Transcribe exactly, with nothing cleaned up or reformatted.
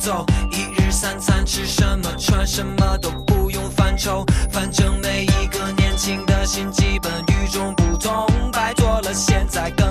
走，一日三餐吃什么穿什么都不用犯愁，反正每一个年轻的心基本与众不同，拜托了现在。